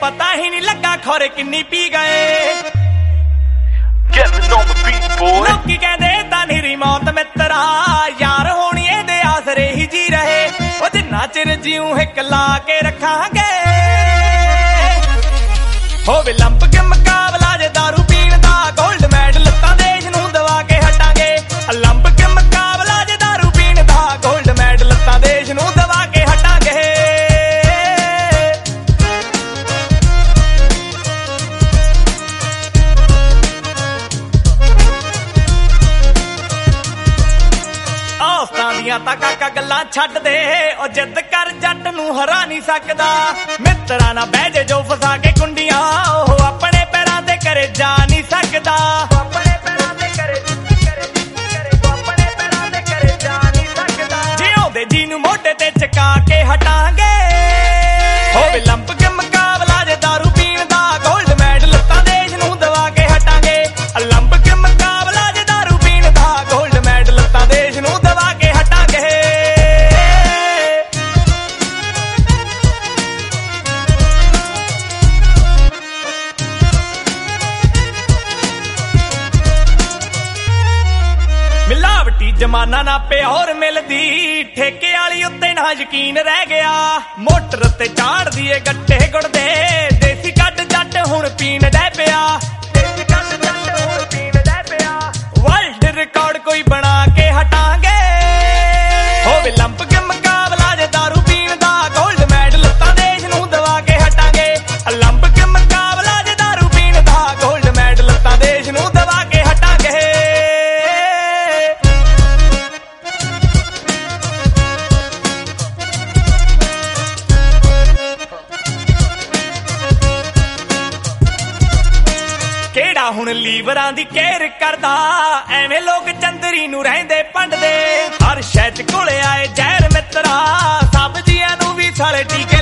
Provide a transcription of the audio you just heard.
ਪਤਾ ਹੀ ਨਹੀਂ ਲੱਗਾ ਖੋਰੇ ਕਿੰਨੀ ਪੀ ਗਏ। ਲੋਕੀ ਕਹਿੰਦੇ ਤਾਂ ਨਿਰੀ ਮੌਤ ਮਿੱਤਰਾ ਯਾਰ ਹੋਣੀ ਇਹਦੇ ਆਸਰੇ ਹੀ ਜੀ ਰਹੇ। ਉਹ ਜਿੰਨਾ ਚਿਰ ਜਿਉਂ ਹਿੱਕ ਲਾ ਕੇ ਰੱਖਾਂਗੇ ਹੋਵੇ ਲੰਪ ਕੇ ਮੁਕਾਬਲਾ ਜੇ ਦਾਰੂ ਪੀਣ ਦਾ ਗੋਲਡ ਮੈਡਲ ਤਾਂ ਦੇਸ਼ ਨੂੰ ਦਵਾ ਕੇ ਹਟਾਂਗੇ। ਲੰਪ ਕੇ ਮੁਕਾਬਲਾ ਜੇ ਦਾਰੂ ਪੀਣ ਦਾ ਗੋਲਡ ਮੈਡਲ ਤਾਂ ਦੇਸ਼ ਨੂੰ ਦਵਾ ਕੇ ਹਟਾਂਗੇ। ਦੀਆਂ ਤਾਂ ਕਾਕਾ ਗੱਲਾਂ ਛੱਡ ਦੇ ਉਹ ਜਿੱਦ ਕਰ ਜੱਟ ਨੂੰ ਹਰਾ ਨਹੀਂ ਸਕਦਾ। ਮਿੱਤਰਾਂ ਨਾਲ ਬਹਿ ਜੇ ਜੋ ਫਸਾ ਕੇ ਕੁੰਡੀਆਂ ਉਹ ਆਪਣੇ ਪੈਰਾਂ ਤੇ ਕਰੇ ਜਾ ਨਹੀਂ ਸਕਦਾ। ਜਿਉਂਦੇ ਜੀ ਨੂੰ ਮੋਢੇ ਤੇ ਚਕਾ ਕੇ ਹਟਾਂਗੇ ਹੋਵੇ ਲੰਪ ਕੇ ਮੁਕਾਬਲਾ ਜੇ ਦਾਰੂ ਪੀਣ ਦਾ ਗੋਲਡ ਮੈਡਲ ਤਾਂ ਦੇਸ਼ ਨੂੰ ਦਵਾ ਕੇ ਹਟਾਂਗੇ। ਲੰਪ ਕੇ ਮੁਕਾਬਲਾ ਜੇ ਦਾਰੂ ਪੀਣ ਦਾ ਗੋਲਡ ਮੈਡਲ ਤਾਂ ਦੇਸ਼ ਨੂੰ ਦਵਾ ਕੇ ਮਿਲਾਵਟੀ ਜਮਾਨਾ ਨਾ ਪਿਓਰ ਮਿਲਦੀ ਠੇਕੇ ਵਾਲੀ ਉੱਤੇ ਨਾ ਯਕੀਨ ਰਹਿ ਗਿਆ। ਮੋਟਰ ਤੇ ਚਾੜਦੀ ਏ ਗੱਟੇ ਗੁੜਦੇ ਦੇਸੀ ਕੱਢ ਜੱਟ ਹੁਣ ਪੀਣ ਡੈ ਪਿਆ। ਵਰਲਡ ਰਿਕਾਰਡ ਕੋਈ ਬਣਾ ਕੇ ਹਟਾਂਗੇ ਹੋਵੇ ਲੰਪ ਕੇ ਮੁਕਾਬਲਾ ਜੇ ਦਾਰੂ ਪੀਣ ਦਾ ਗੋਲਡ ਮੈਡਲ ਤਾਂ ਦੇਸ਼ ਨੂੰ ਦਵਾ ਕੇ ਹਟਾਂਗੇ। ਲੰਪ ਕੇ ਮੁਕਾਬਲਾ ਜੇ ਦਾਰੂ ਪੀਣ ਦਾ ਗੋਲਡ ਮੈਡਲ ਤਾਂ ਦੇਸ਼ ਨੂੰ ਦਵਾ ਕੇ ਹਟਾਂਗੇ। ਕਿਹੜਾ ਹੁਣ ਲੀਵਰਾਂ ਦੀ ਕੇਅਰ ਕਰਦਾ ਐਵੇਂ ਲੋਕ ਚੰਦਰੀ ਨੂੰ ਰਹਿੰਦੇ ਭੰਡਦੇ। ਹਰ ਸ਼ਹਿਰ ਚ ਕੋਲੇ ਆਏ ਜ਼ਹਿਰ ਮਿੱਤਰਾ ਸਬਜ਼ੀਆਂ ਨੂੰ ਵੀ ਸਾਲੇ ਟੀਕੇ